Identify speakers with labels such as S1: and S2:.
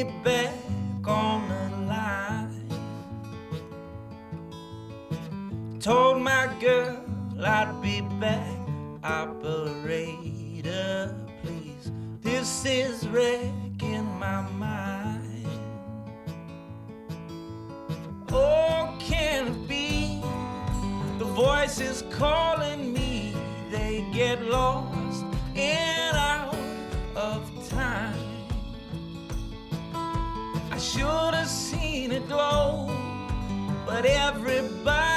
S1: me back on the line. Told my girl I'd be back. Operator, please. This is wrecking my mind. Oh, can it be the voices calling me? They get lost and out of time. I should have seen it glow, but everybody